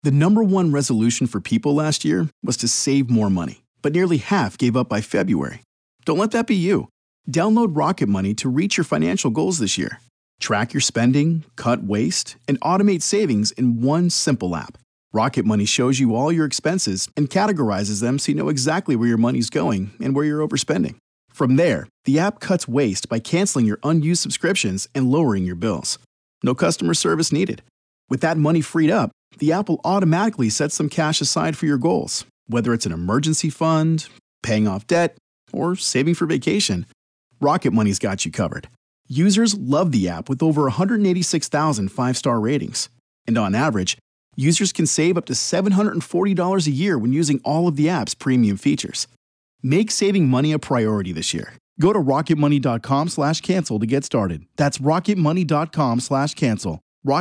The number one resolution for people last year was to save more money, but nearly half gave up by February. Don't let that be you. Download Rocket Money to reach your financial goals this year. Track your spending, cut waste, and automate savings in one simple app. Rocket Money shows you all your expenses and categorizes them so you know exactly where your money's going and where you're overspending. From there, the app cuts waste by canceling your unused subscriptions and lowering your bills. No customer service needed. With that money freed up, the app will automatically set some cash aside for your goals, whether it's an emergency fund, paying off debt, or saving for vacation. Rocket Money's got you covered. Users love the app with over 186,000 five-star ratings. And on average, users can save up to $740 a year when using all of the app's premium features. Make saving money a priority this year. Go to rocketmoney.com/cancel to get started. That's rocketmoney.com/cancel.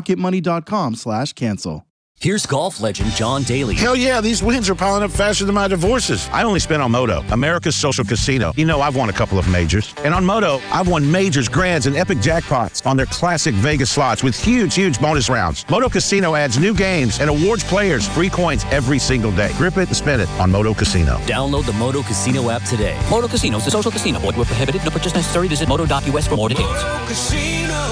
rocketmoney.com/cancel. Here's golf legend John Daly. Hell yeah, these wins are piling up faster than my divorces. I only spent on Moto, America's social casino. You know I've won a couple of majors. And on Moto, I've won majors, grands, and epic jackpots on their classic Vegas slots with huge bonus rounds. Moto Casino adds new games and awards players free coins every single day. Grip it and spin it on Moto Casino. Download the Moto Casino app today. Moto Casino is a social casino. Void where prohibited. No purchase necessary. Visit moto.us for more details. Moto Casino,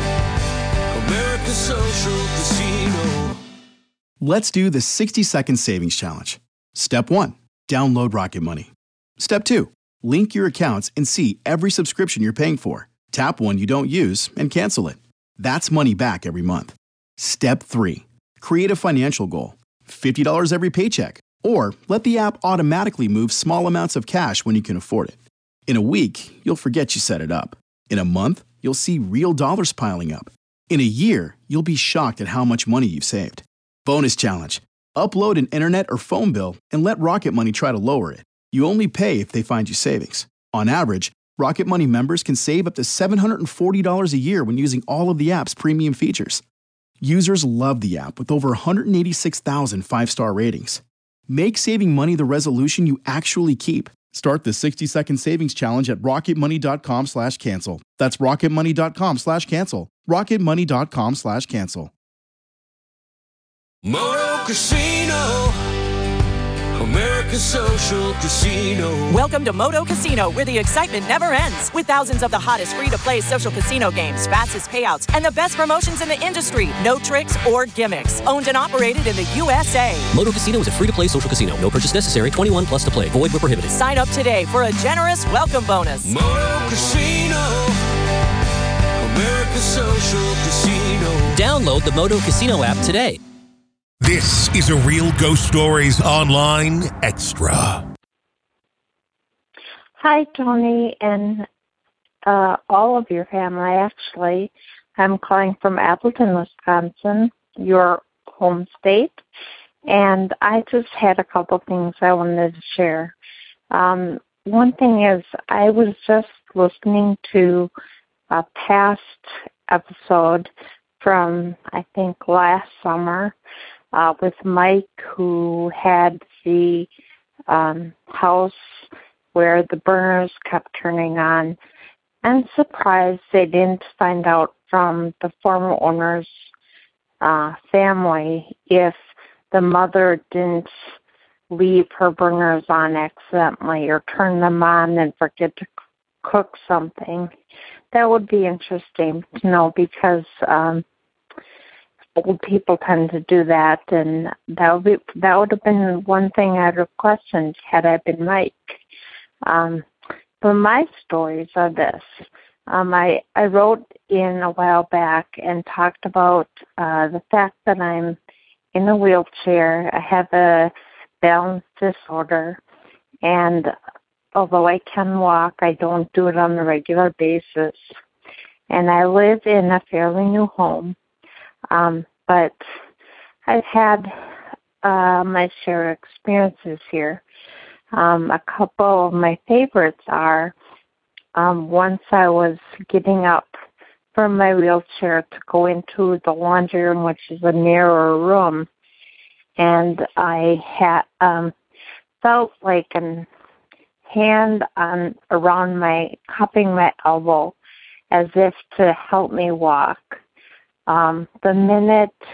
America's social casino. Let's do the 60-second savings challenge. Step 1, download Rocket Money. Step 2, link your accounts and see every subscription you're paying for. Tap one you don't use and cancel it. That's money back every month. Step 3, create a financial goal. $50 every paycheck. Or let the app automatically move small amounts of cash when you can afford it. In a week, you'll forget you set it up. In a month, you'll see real dollars piling up. In a year, you'll be shocked at how much money you've saved. Bonus challenge. Upload an internet or phone bill and let Rocket Money try to lower it. You only pay if they find you savings. On average, Rocket Money members can save up to $740 a year when using all of the app's premium features. Users love the app with over 186,000 five-star ratings. Make saving money the resolution you actually keep. Start the 60-second savings challenge at rocketmoney.com/cancel. That's rocketmoney.com/cancel. rocketmoney.com/cancel. Moto Casino, America's social casino. Welcome to Moto Casino, where the excitement never ends. With thousands of the hottest free-to-play social casino games, fastest payouts, and the best promotions in the industry. No tricks or gimmicks. Owned and operated in the USA. Moto Casino is a free-to-play social casino. No purchase necessary. 21 plus to play. Void where prohibited. Sign up today for a generous welcome bonus. Moto Casino, America's social casino. Download the Moto Casino app today. This is a Real Ghost Stories Online Extra. Hi, Tony, and all of your family, actually. I'm calling from Appleton, Wisconsin, your home state, and I just had a couple things I wanted to share. One thing is I was just listening to a past episode from, I think, last summer, with Mike, who had the house where the burners kept turning on. I'm surprised they didn't find out from the former owner's family if the mother didn't leave her burners on accidentally or turn them on and forget to cook something. That would be interesting to know, because old people tend to do that, and that would have been one thing I'd have questioned had I been Mike. But my stories are this. I wrote in a while back and talked about the fact that I'm in a wheelchair. I have a balance disorder, and although I can walk, I don't do it on a regular basis. And I live in a fairly new home. But I've had my share of experiences here. A couple of my favorites are once I was getting up from my wheelchair to go into the laundry room, which is a narrower room, and I had felt like a hand around cupping my elbow as if to help me walk. The minute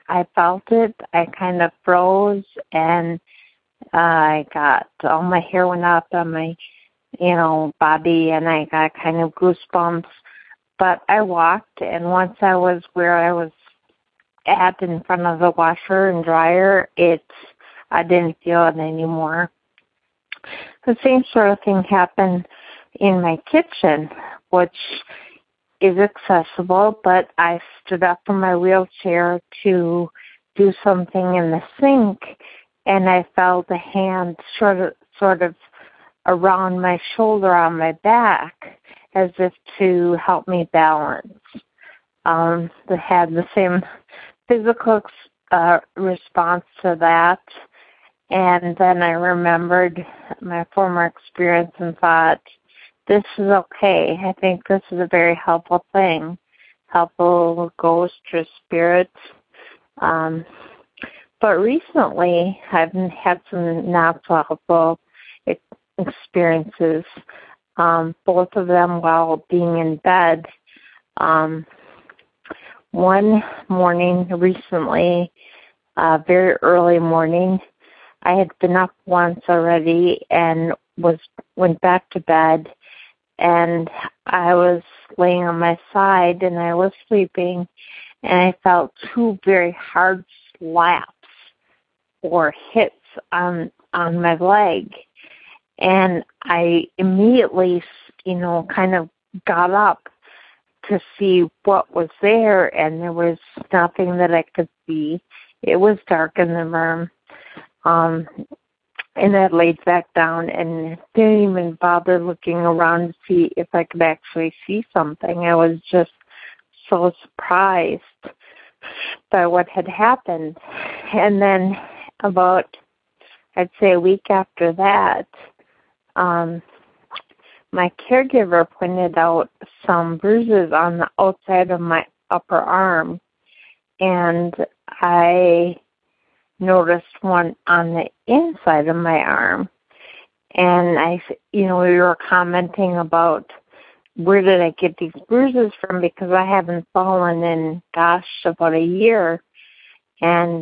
I felt it. I kind of froze, and I got, all my hair went up on my, body, and I got kind of goosebumps. But I walked, and once I was where I was at in front of the washer and dryer, I didn't feel it anymore. The same sort of thing happened in my kitchen, which is accessible, but I stood up from my wheelchair to do something in the sink, and I felt a hand sort of around my shoulder on my back, as if to help me balance. They had the same physical response to that, and then I remembered my former experience and thought, this is okay. I think this is a very helpful thing, helpful ghost or spirit. But recently, I've had some not so helpful experiences, both of them while being in bed. One morning recently, very early morning, I had been up once already and went back to bed, and I was laying on my side and I was sleeping, and I felt two very hard slaps or hits on my leg. And I immediately, kind of got up to see what was there, and there was nothing that I could see. It was dark in the room. And I laid back down and didn't even bother looking around to see if I could actually see something. I was just so surprised by what had happened. And then about, I'd say a week after that, my caregiver pointed out some bruises on the outside of my upper arm, and I noticed one on the inside of my arm. And we were commenting about where did I get these bruises from, because I haven't fallen in, about a year. And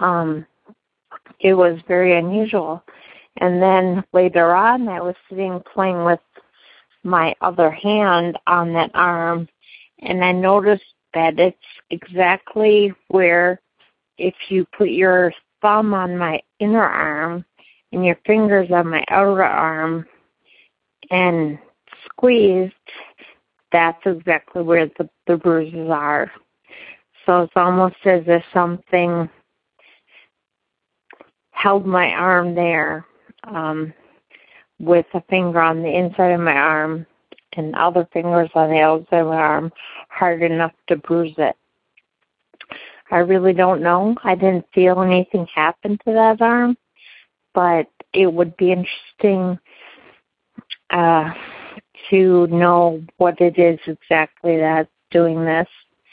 it was very unusual. And then later on, I was sitting playing with my other hand on that arm, and I noticed that it's exactly where, if you put your thumb on my inner arm and your fingers on my outer arm and squeezed, that's exactly where the bruises are. So it's almost as if something held my arm there, with a finger on the inside of my arm and other fingers on the outside of my arm, hard enough to bruise it. I really don't know. I didn't feel anything happen to that arm, but it would be interesting to know what it is exactly that's doing this.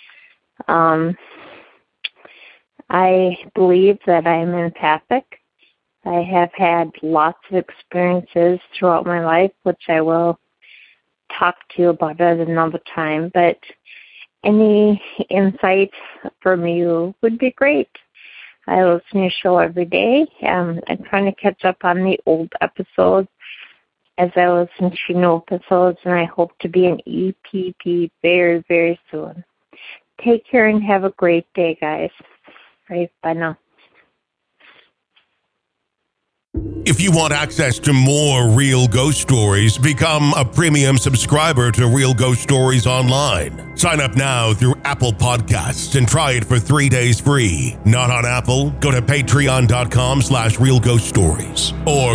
I believe that I'm empathic. I have had lots of experiences throughout my life, which I will talk to you about at another time, but any insight from you would be great. I listen to your show every day. I'm trying to catch up on the old episodes as I listen to new episodes, and I hope to be an EPP very, very soon. Take care and have a great day, guys. All right, bye now. If you want access to more Real Ghost Stories, become a premium subscriber to Real Ghost Stories Online. Sign up now through Apple Podcasts and try it for 3 days free. Not on Apple? Go to patreon.com/Real Ghost Stories or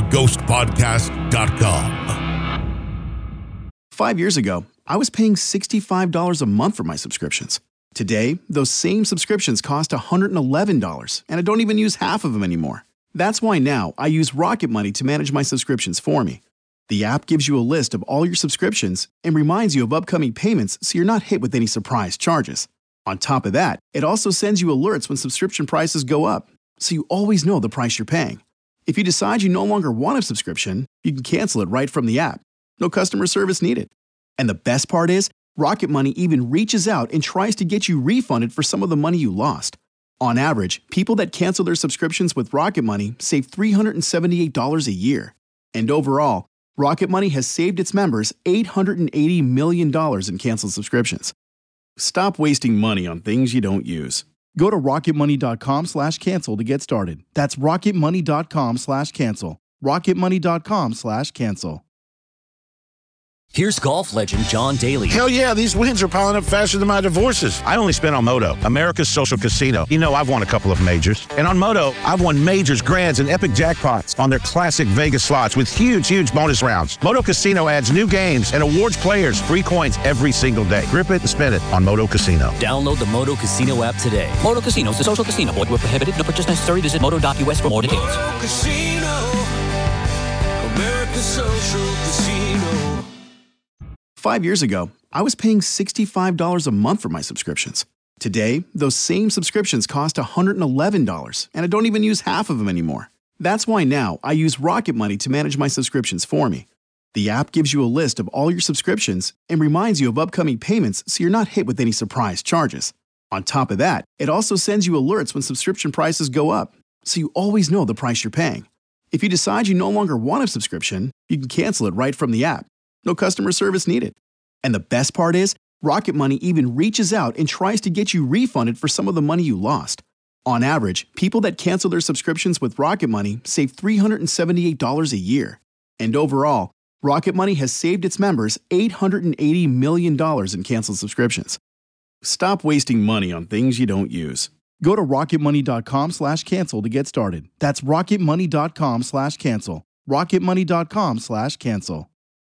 ghostpodcast.com. 5 years ago, I was paying $65 a month for my subscriptions. Today, those same subscriptions cost $111, and I don't even use half of them anymore. That's why now I use Rocket Money to manage my subscriptions for me. The app gives you a list of all your subscriptions and reminds you of upcoming payments so you're not hit with any surprise charges. On top of that, it also sends you alerts when subscription prices go up, so you always know the price you're paying. If you decide you no longer want a subscription, you can cancel it right from the app. No customer service needed. And the best part is, Rocket Money even reaches out and tries to get you refunded for some of the money you lost. On average, people that cancel their subscriptions with Rocket Money save $378 a year. And overall, Rocket Money has saved its members $880 million in canceled subscriptions. Stop wasting money on things you don't use. Go to rocketmoney.com/cancel to get started. That's rocketmoney.com/cancel. rocketmoney.com/cancel. Here's golf legend John Daly. Hell yeah, these wins are piling up faster than my divorces. I only spent on Moto, America's social casino. You know, I've won a couple of majors. And on Moto, I've won majors, grands, and epic jackpots on their classic Vegas slots with huge bonus rounds. Moto Casino adds new games and awards players free coins every single day. Grip it and spin it on Moto Casino. Download the Moto Casino app today. Moto Casino is a social casino. Void where prohibited. No purchase necessary. Visit moto.us for more details. Moto Casino, America's social casino. 5 years ago, I was paying $65 a month for my subscriptions. Today, those same subscriptions cost $111, and I don't even use half of them anymore. That's why now I use Rocket Money to manage my subscriptions for me. The app gives you a list of all your subscriptions and reminds you of upcoming payments so you're not hit with any surprise charges. On top of that, it also sends you alerts when subscription prices go up, so you always know the price you're paying. If you decide you no longer want a subscription, you can cancel it right from the app. No customer service needed. And the best part is, Rocket Money even reaches out and tries to get you refunded for some of the money you lost. On average, people that cancel their subscriptions with Rocket Money save $378 a year. And overall, Rocket Money has saved its members $880 million in canceled subscriptions. Stop wasting money on things you don't use. Go to rocketmoney.com/cancel to get started. That's rocketmoney.com/cancel. rocketmoney.com/cancel.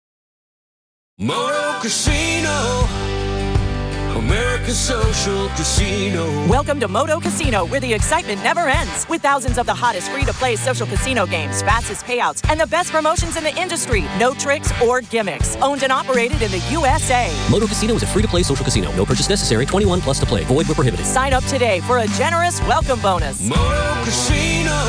Moto Casino, America's social casino. Welcome to Moto Casino, where the excitement never ends. With thousands of the hottest free-to-play social casino games, fastest payouts, and the best promotions in the industry. No tricks or gimmicks. Owned and operated in the USA. Moto Casino is a free-to-play social casino. No purchase necessary. 21 plus to play. Void where prohibited. Sign up today for a generous welcome bonus. Moto Casino,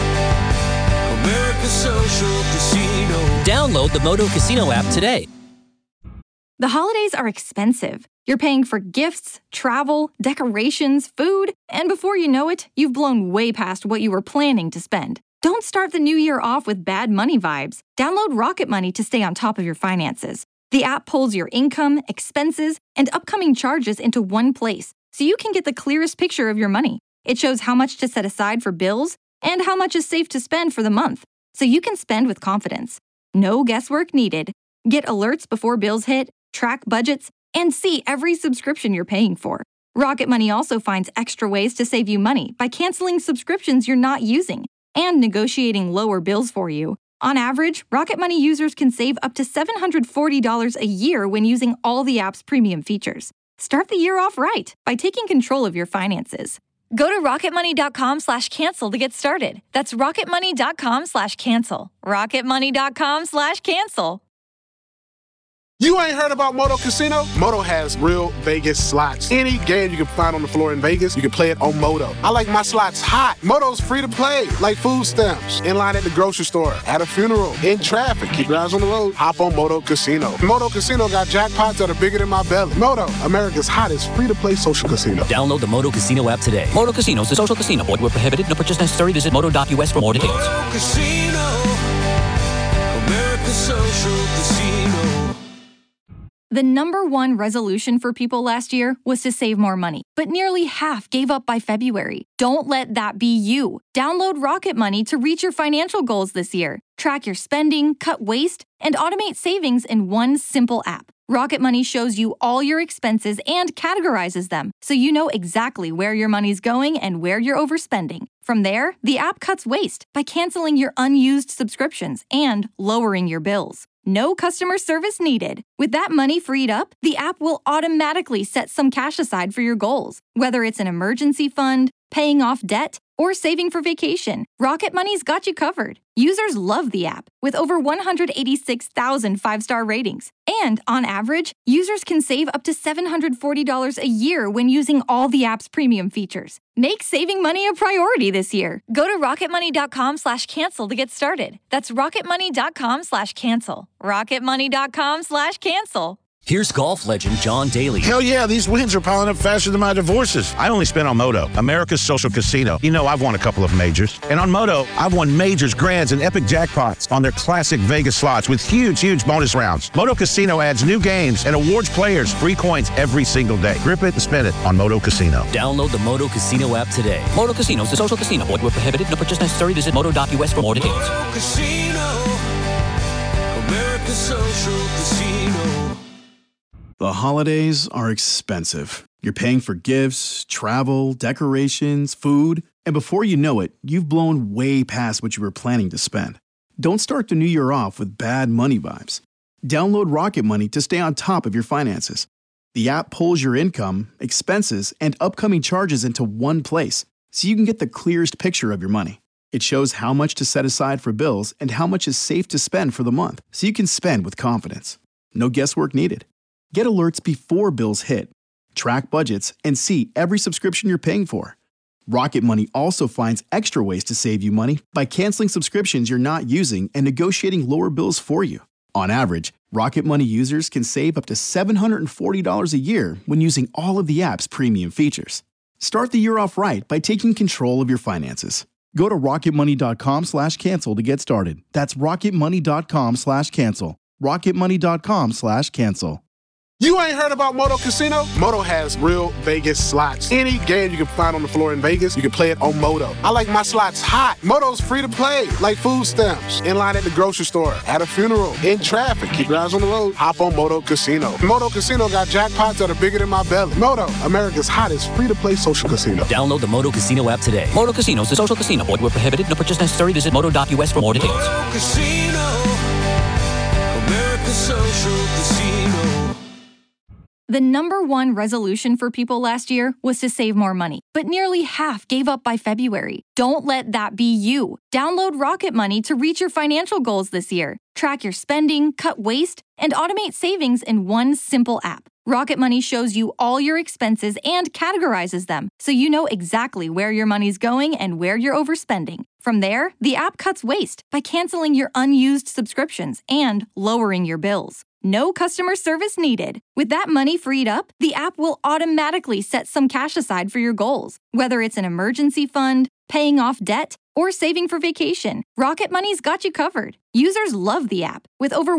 America's social casino. Download the Moto Casino app today. The holidays are expensive. You're paying for gifts, travel, decorations, food, and before you know it, you've blown way past what you were planning to spend. Don't start the new year off with bad money vibes. Download Rocket Money to stay on top of your finances. The app pulls your income, expenses, and upcoming charges into one place, so you can get the clearest picture of your money. It shows how much to set aside for bills and how much is safe to spend for the month, so you can spend with confidence. No guesswork needed. Get alerts before bills hit, track budgets, and see every subscription you're paying for. Rocket Money also finds extra ways to save you money by canceling subscriptions you're not using and negotiating lower bills for you. On average, Rocket Money users can save up to $740 a year when using all the app's premium features. Start the year off right by taking control of your finances. Go to rocketmoney.com/cancel to get started. That's rocketmoney.com/cancel. rocketmoney.com/cancel. You ain't heard about Moto Casino? Moto has real Vegas slots. Any game you can find on the floor in Vegas, you can play it on Moto. I like my slots hot. Moto's free to play, like food stamps, in line at the grocery store, at a funeral, in traffic. Keep your eyes on the road. Hop on Moto Casino. Moto Casino got jackpots that are bigger than my belly. Moto, America's hottest free-to-play social casino. Download the Moto Casino app today. Moto Casino is a social casino. Void where prohibited. No purchase necessary. Visit moto.us for more details. Moto Casino, America's social casino. The number one resolution for people last year was to save more money, but nearly half gave up by February. Don't let that be you. Download Rocket Money to reach your financial goals this year. Track your spending, cut waste, and automate savings in one simple app. Rocket Money shows you all your expenses and categorizes them, so you know exactly where your money's going and where you're overspending. From there, the app cuts waste by canceling your unused subscriptions and lowering your bills. No customer service needed. With that money freed up, the app will automatically set some cash aside for your goals. Whether it's an emergency fund, paying off debt, or saving for vacation, Rocket Money's got you covered. Users love the app, with over 186,000 five-star ratings. And on average, users can save up to $740 a year when using all the app's premium features. Make saving money a priority this year. Go to rocketmoney.com/cancel to get started. That's rocketmoney.com/cancel. rocketmoney.com/cancel. Here's golf legend John Daly. Hell yeah, these wins are piling up faster than my divorces. I only spent on Moto, America's social casino. You know, I've won a couple of majors. And on Moto, I've won majors, grands, and epic jackpots on their classic Vegas slots with huge bonus rounds. Moto Casino adds new games and awards players free coins every single day. Grip it and spin it on Moto Casino. Download the Moto Casino app today. Moto Casino is a social casino. Void where prohibited. No purchase necessary. Visit moto.us for more details. Moto Casino, America's social casino. The holidays are expensive. You're paying for gifts, travel, decorations, food, and before you know it, you've blown way past what you were planning to spend. Don't start the new year off with bad money vibes. Download Rocket Money to stay on top of your finances. The app pulls your income, expenses, and upcoming charges into one place, so you can get the clearest picture of your money. It shows how much to set aside for bills and how much is safe to spend for the month, so you can spend with confidence. No guesswork needed. Get alerts before bills hit, track budgets, and see every subscription you're paying for. Rocket Money also finds extra ways to save you money by canceling subscriptions you're not using and negotiating lower bills for you. On average, Rocket Money users can save up to $740 a year when using all of the app's premium features. Start the year off right by taking control of your finances. Go to rocketmoney.com/cancel to get started. That's rocketmoney.com/cancel. rocketmoney.com/cancel. You ain't heard about Moto Casino? Moto has real Vegas slots. Any game you can find on the floor in Vegas, you can play it on Moto. I like my slots hot. Moto's free to play, like food stamps. In line at the grocery store, at a funeral, in traffic. Keep your eyes on the road. Hop on Moto Casino. Moto Casino got jackpots that are bigger than my belly. Moto, America's hottest free-to-play social casino. Download the Moto Casino app today. Moto Casino is a social casino. Void where prohibited. No purchase necessary. Visit moto.us for more details. Moto Casino, America's social casino. The number one resolution for people last year was to save more money, but nearly half gave up by February. Don't let that be you. Download Rocket Money to reach your financial goals this year. Track your spending, cut waste, and automate savings in one simple app. Rocket Money shows you all your expenses and categorizes them, so you know exactly where your money's going and where you're overspending. From there, the app cuts waste by canceling your unused subscriptions and lowering your bills. No customer service needed. With that money freed up, the app will automatically set some cash aside for your goals. Whether it's an emergency fund, paying off debt, or saving for vacation, Rocket Money's got you covered. Users love the app, with over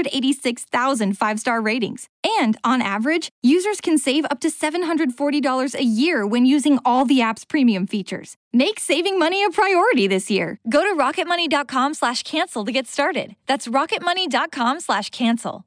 186,000 five-star ratings. And on average, users can save up to $740 a year when using all the app's premium features. Make saving money a priority this year. Go to rocketmoney.com/cancel to get started. That's rocketmoney.com/cancel.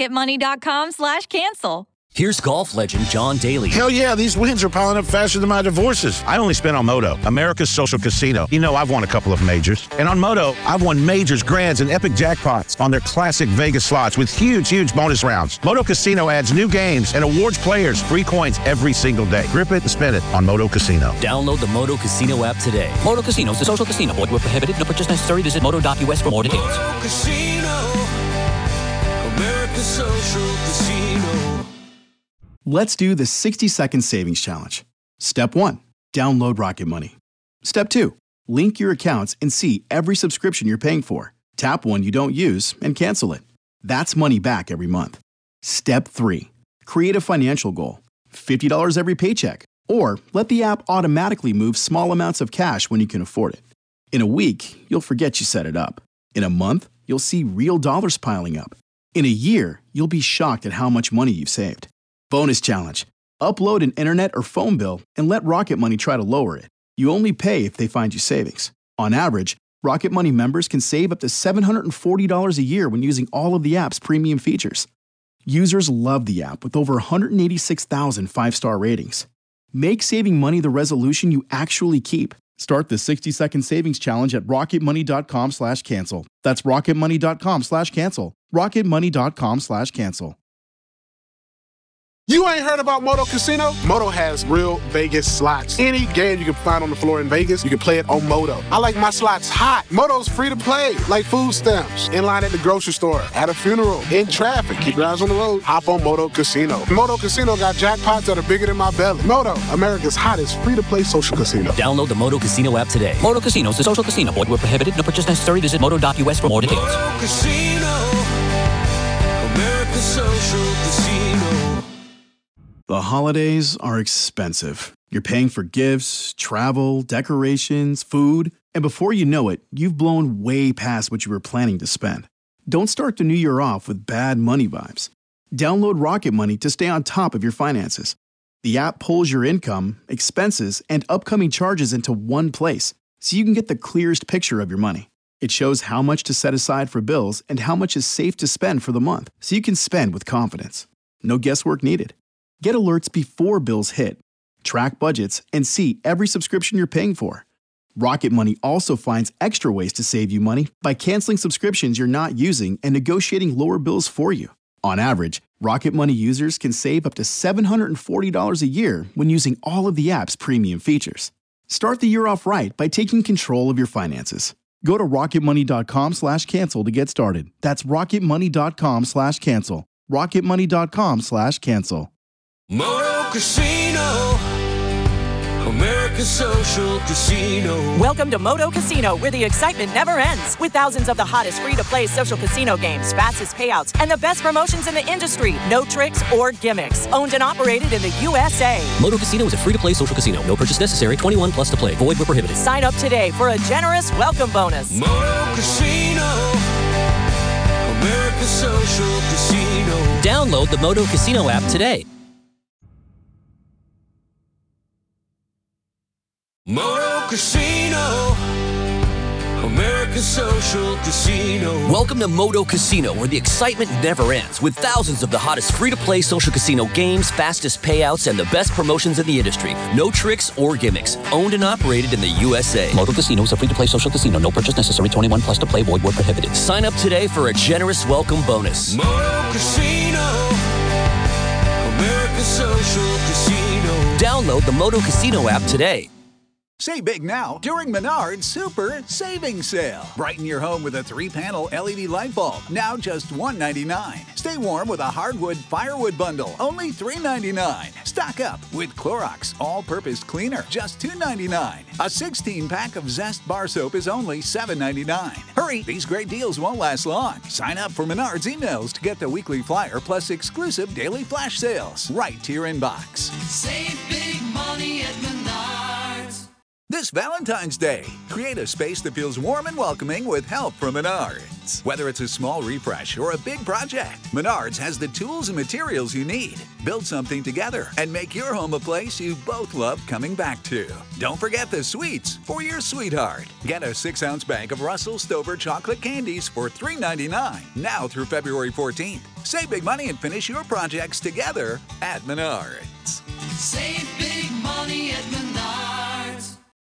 rocketmoney.com/cancel. Here's golf legend John Daly. Hell yeah, these wins are piling up faster than my divorces. I only spent on Moto, America's social casino. You know, I've won a couple of majors. And on Moto, I've won majors, grands, and epic jackpots on their classic Vegas slots with huge bonus rounds. Moto Casino adds new games and awards players free coins every single day. Grip it and spin it on Moto Casino. Download the Moto Casino app today. Moto Casino is a social casino. Void where prohibited. No purchase necessary. Visit moto.us for more details. Moto Casino, America's social casino. Let's do the 60-second savings challenge. Step 1. Download Rocket Money. Step 2. Link your accounts and see every subscription you're paying for. Tap one you don't use and cancel it. That's money back every month. Step 3. Create a financial goal. $50 every paycheck. Or let the app automatically move small amounts of cash when you can afford it. In a week, you'll forget you set it up. In a month, you'll see real dollars piling up. In a year, you'll be shocked at how much money you've saved. Bonus challenge. Upload an internet or phone bill and let Rocket Money try to lower it. You only pay if they find you savings. On average, Rocket Money members can save up to $740 a year when using all of the app's premium features. Users love the app with over 186,000 five-star ratings. Make saving money the resolution you actually keep. Start the 60-second savings challenge at rocketmoney.com/cancel. That's rocketmoney.com/cancel. rocketmoney.com/cancel. You ain't heard about Moto Casino? Moto has real Vegas slots. Any game you can find on the floor in Vegas, you can play it on Moto. I like my slots hot. Moto's free to play, like food stamps. In line at the grocery store, at a funeral, in traffic. Keep your eyes on the road. Hop on Moto Casino. Moto Casino got jackpots that are bigger than my belly. Moto, America's hottest free-to-play social casino. Download the Moto Casino app today. Moto Casino is a social casino. Void where prohibited. No purchase necessary. Visit moto.us for more details. Moto Casino, America's America Social Casino. The holidays are expensive. You're paying for gifts, travel, decorations, food, and before you know it, you've blown way past what you were planning to spend. Don't start the new year off with bad money vibes. Download Rocket Money to stay on top of your finances. The app pulls your income, expenses, and upcoming charges into one place, so you can get the clearest picture of your money. It shows how much to set aside for bills and how much is safe to spend for the month, so you can spend with confidence. No guesswork needed. Get alerts before bills hit, track budgets, and see every subscription you're paying for. Rocket Money also finds extra ways to save you money by canceling subscriptions you're not using and negotiating lower bills for you. On average, Rocket Money users can save up to $740 a year when using all of the app's premium features. Start the year off right by taking control of your finances. Go to rocketmoney.com/cancel to get started. That's rocketmoney.com/cancel. rocketmoney.com/cancel. Moto Casino. America Social Casino. Welcome to Moto Casino, where the excitement never ends. With thousands of the hottest free-to-play social casino games, fastest payouts, and the best promotions in the industry. No tricks or gimmicks. Owned and operated in the USA. Moto Casino is a free-to-play social casino. No purchase necessary. 21 plus to play. Void where prohibited. Sign up today for a generous welcome bonus. Moto Casino. America Social Casino. Download the Moto Casino app today. Moto Casino. America Social Casino. Welcome to Moto Casino, where the excitement never ends, with thousands of the hottest free-to-play social casino games, fastest payouts, and the best promotions in the industry. No tricks or gimmicks. Owned and operated in the USA. Moto Casino is a free-to-play social casino. No purchase necessary. 21 plus to play. Void where prohibited. Sign up today for a generous welcome bonus. Moto Casino. America Social Casino. Download the Moto Casino app today. Save big now during Menard's Super Savings Sale. Brighten your home with a 3-panel LED light bulb, now just $1.99. Stay warm with a hardwood firewood bundle, only $3.99. Stock up with Clorox All-Purpose Cleaner, just $2.99. A 16-pack of Zest Bar Soap is only $7.99. Hurry, these great deals won't last long. Sign up for Menard's emails to get the weekly flyer plus exclusive daily flash sales right to your inbox. Save big money at Menards. This Valentine's Day, create a space that feels warm and welcoming with help from Menards. Whether it's a small refresh or a big project, Menards has the tools and materials you need. Build something together and make your home a place you both love coming back to. Don't forget the sweets for your sweetheart. Get a 6-ounce bag of Russell Stover chocolate candies for $3.99 now through February 14th. Save big money and finish your projects together at Menards. Save big money at Menards.